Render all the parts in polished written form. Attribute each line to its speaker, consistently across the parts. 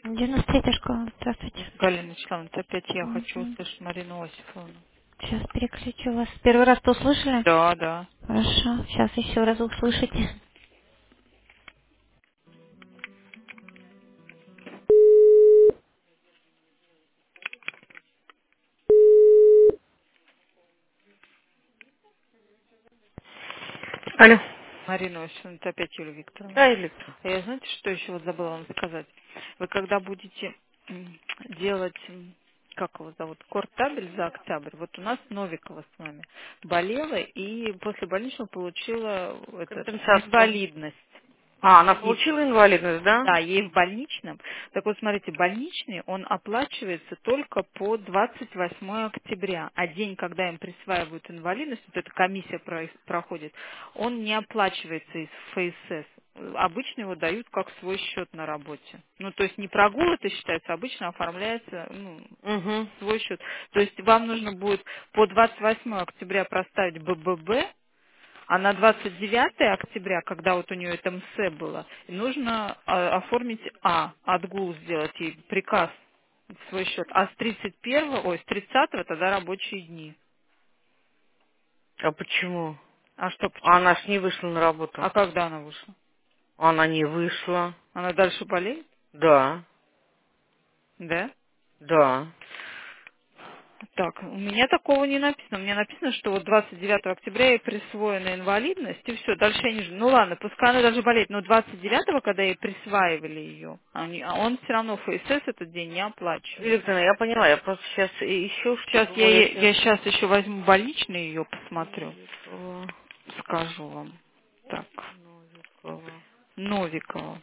Speaker 1: 93-я школа. Здравствуйте.
Speaker 2: Галина Вячеславовна, это опять я хочу
Speaker 1: Мгм.
Speaker 2: услышать Марину Осиповну.
Speaker 1: Сейчас переключу вас. Первый раз-то услышали?
Speaker 2: Да, да.
Speaker 1: Хорошо. Сейчас еще раз услышите. Алло.
Speaker 2: Марина Осиповна, это опять Юлия Викторовна.
Speaker 1: Да, Электро.
Speaker 2: А я знаете, что еще вот забыла вам сказать? Вы когда будете делать, как его зовут, кортабель за октябрь, вот у нас Новикова с вами болела и после больничного получила
Speaker 1: Компенсацию.
Speaker 2: инвалидность.
Speaker 1: А, она
Speaker 2: И
Speaker 1: получила инвалидность, да?
Speaker 2: да, ей в больничном. Так вот, смотрите, больничный, он оплачивается только по 28 октября. А день, когда им присваивают инвалидность, вот эта комиссия проходит, он не оплачивается из ФСС. Обычно его дают как свой счет на работе. Ну, то есть не прогул это считается, обычно оформляется
Speaker 1: Угу.
Speaker 2: свой счет. То есть вам нужно будет по 28 октября проставить БББ, а на 29 октября, когда вот у нее это МС было, нужно оформить отгул сделать ей приказ в свой счет. А с 31, с 30 тогда рабочие дни.
Speaker 1: А почему?
Speaker 2: А что
Speaker 1: А
Speaker 2: почему?
Speaker 1: она ж не вышла на
Speaker 2: А
Speaker 1: работу.
Speaker 2: когда она вышла?
Speaker 1: Она не вышла.
Speaker 2: Она дальше болеет?
Speaker 1: Да,
Speaker 2: Да?
Speaker 1: да.
Speaker 2: Так, у меня такого не написано. У меня написано, что вот 29 октября ей присвоена инвалидность, и все, дальше я не знаю. Ну ладно, пускай она даже болеет, но 29-го, когда ей присваивали ее, он все равно ФСС этот день не оплачивает.
Speaker 1: Электро, я поняла, я просто сейчас ищу,
Speaker 2: Сейчас
Speaker 1: чтобы
Speaker 2: я,
Speaker 1: я сейчас...
Speaker 2: я сейчас еще возьму больничный ее посмотрю,
Speaker 1: Новикова,
Speaker 2: скажу вам. Так,
Speaker 1: Новикова.
Speaker 2: Новикова.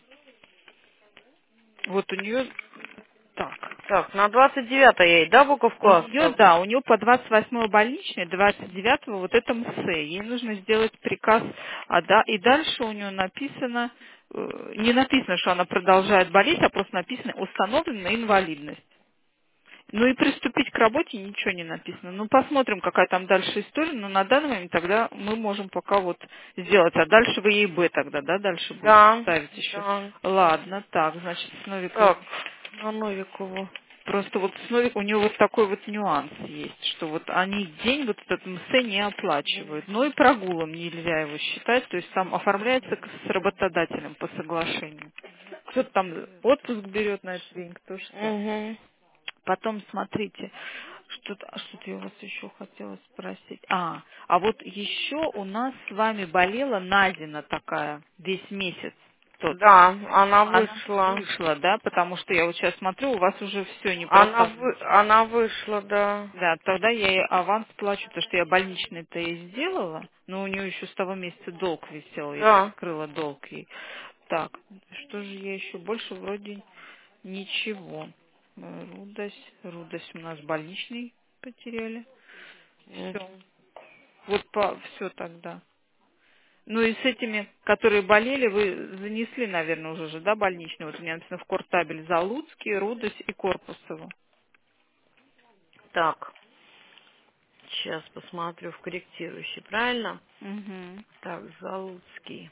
Speaker 2: Вот у нее так.
Speaker 1: Так, на 29 ей, да, буковку
Speaker 2: У
Speaker 1: А
Speaker 2: нее,
Speaker 1: ставлю?
Speaker 2: да, у нее по 28 больничный, 29 вот это МС. Ей нужно сделать приказ, и дальше у нее написано, не написано, что она продолжает болеть, а просто написано установлена инвалидность. Ну и приступить к работе ничего не написано. Ну посмотрим, какая там дальше история, но на данный момент тогда мы можем пока вот сделать. А дальше вы ей Б тогда, да, дальше будете
Speaker 1: Да,
Speaker 2: ставить еще.
Speaker 1: да.
Speaker 2: Ладно, так, значит, с Новиковой.
Speaker 1: Так, на Новикову.
Speaker 2: Просто вот с Новик у него вот такой вот нюанс есть, что вот они день вот этот МС не оплачивают. Ну и прогулом нельзя его считать, то есть сам оформляется с работодателем по соглашению. Кто-то там отпуск берет на этот день, кто что.
Speaker 1: Угу.
Speaker 2: Потом смотрите, что-то я у вас еще хотела спросить. А вот еще у нас с вами болела Назина такая весь месяц тот.
Speaker 1: Да, она
Speaker 2: Она
Speaker 1: вышла.
Speaker 2: вышла, да, потому что я вот сейчас смотрю, у вас уже все не просаживается.
Speaker 1: Она вышла, да.
Speaker 2: Да, тогда я ей аванс плачу, потому что я больничный-то ей сделала, но у нее еще с того месяца долг висел, я
Speaker 1: Да.
Speaker 2: открыла долг ей. Так, что же я еще? Больше вроде ничего. Рудость у нас больничный потеряли. Все.
Speaker 1: Мгм.
Speaker 2: Вот все тогда. Ну и с этими, которые болели, вы занесли, наверное, уже же, да, больничный? Вот у меня написано в кортабель Залуцкий, Рудость и Корпусово.
Speaker 1: Так, сейчас посмотрю в корректирующий, правильно?
Speaker 2: Угу.
Speaker 1: Так, Залуцкий.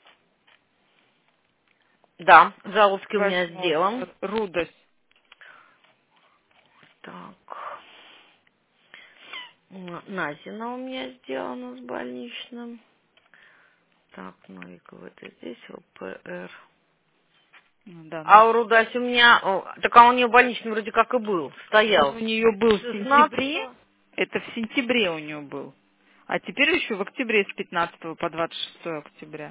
Speaker 1: Да, Залуцкий у меня
Speaker 2: 28
Speaker 1: сделан.
Speaker 2: Рудость.
Speaker 1: Так, Назина у меня сделана с больничным. Так, Новикова это здесь, ОПР.
Speaker 2: Ну да,
Speaker 1: А у Рудаси у меня... так а у нее больничный вроде как и был,
Speaker 2: он у
Speaker 1: стоял.
Speaker 2: нее был в сентябре,
Speaker 1: 16.
Speaker 2: это в сентябре у нее был. А теперь еще в октябре с 15 по 26 октября.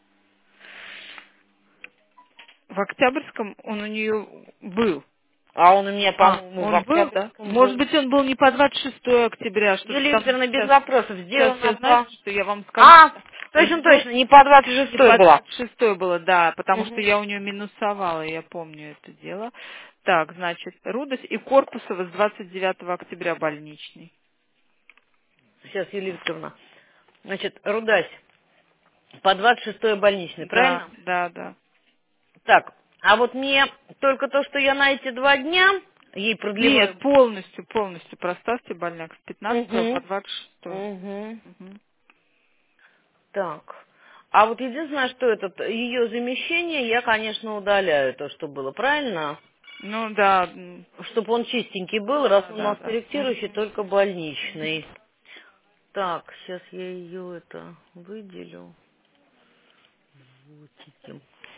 Speaker 2: В Октябрьском он у нее был.
Speaker 1: А он у меня, по-моему, в
Speaker 2: Он был, да?
Speaker 1: Октябрьском
Speaker 2: Может
Speaker 1: был.
Speaker 2: быть, он был не по 26 октября, что-то
Speaker 1: Юлия
Speaker 2: там
Speaker 1: Викторовна, без
Speaker 2: сейчас.
Speaker 1: вопросов,
Speaker 2: Сейчас
Speaker 1: сделано
Speaker 2: я, знаете,
Speaker 1: по...
Speaker 2: что я вам скажу?
Speaker 1: А,
Speaker 2: У
Speaker 1: точно,
Speaker 2: нее
Speaker 1: точно, не по
Speaker 2: не
Speaker 1: 26
Speaker 2: по
Speaker 1: было.
Speaker 2: 26 было, да, потому что
Speaker 1: Угу.
Speaker 2: я у нее минусовала, я помню это дело. Так, значит, Рудость и Корпусова с 29 октября больничный.
Speaker 1: Сейчас, Юлия Викторовна. Значит, Рудась, по 26 больничный,
Speaker 2: Да,
Speaker 1: правильно?
Speaker 2: да, да.
Speaker 1: Так, а вот мне только то, что я на эти 2 дня ей
Speaker 2: Нет,
Speaker 1: продлеваю...
Speaker 2: полностью проставьте больняк с 15 по
Speaker 1: Угу.
Speaker 2: 26.
Speaker 1: Угу.
Speaker 2: Мгм.
Speaker 1: Так. А вот единственное, что ее замещение, я, конечно, удаляю то, что было, правильно?
Speaker 2: Ну да,
Speaker 1: Чтобы он чистенький был, раз
Speaker 2: да,
Speaker 1: он у
Speaker 2: да,
Speaker 1: нас
Speaker 2: да.
Speaker 1: корректирующий, только больничный. Так, сейчас я ее это выделю. Вытянем.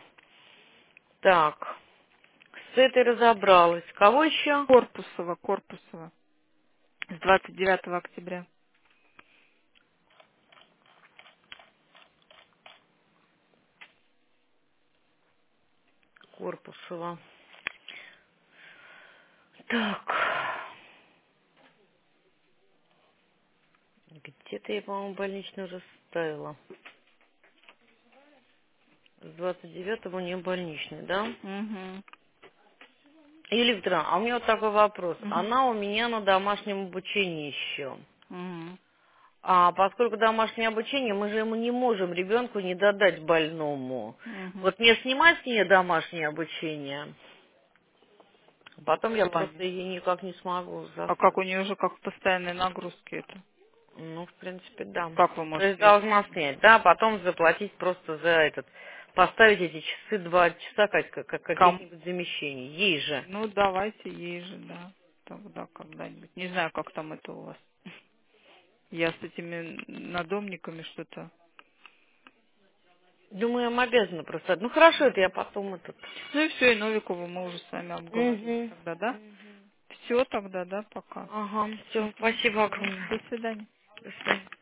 Speaker 1: Так, с этой разобралась. Кого еще?
Speaker 2: Корпусова, Корпусова. С 29 октября.
Speaker 1: Корпусова. Так, где-то я, по-моему, больничную уже ставила. С 29-го у нее больничный, да?
Speaker 2: Угу.
Speaker 1: Елена, а у меня вот такой вопрос.
Speaker 2: Угу.
Speaker 1: Она у меня на домашнем обучении еще.
Speaker 2: Угу.
Speaker 1: А поскольку домашнее обучение, мы же ему не можем ребенку не додать больному.
Speaker 2: Угу.
Speaker 1: Вот мне снимать с нее домашнее обучение, потом я просто
Speaker 2: Ладно.
Speaker 1: ее никак не смогу
Speaker 2: А как
Speaker 1: заставить.
Speaker 2: у нее уже как постоянные нагрузки это?
Speaker 1: Ну, в принципе, да.
Speaker 2: Как вы
Speaker 1: То есть
Speaker 2: можете ее
Speaker 1: должна снять, да, потом заплатить просто за этот, поставить эти часы, 2 часа, как
Speaker 2: кому?
Speaker 1: каких-нибудь замещений. Ей же.
Speaker 2: Ну, давайте ей же, да. Тогда когда-нибудь. Не знаю, как там это у вас. Я с этими надомниками что-то.
Speaker 1: Думаю, им обязана просто. Ну, хорошо, это я потом этот...
Speaker 2: Ну и все, и Новикову мы уже с вами обговорили
Speaker 1: Угу.
Speaker 2: тогда, да? Все тогда, да, пока.
Speaker 1: Ага, все,
Speaker 2: Мгм.
Speaker 1: спасибо огромное.
Speaker 2: До свидания.
Speaker 1: До свидания.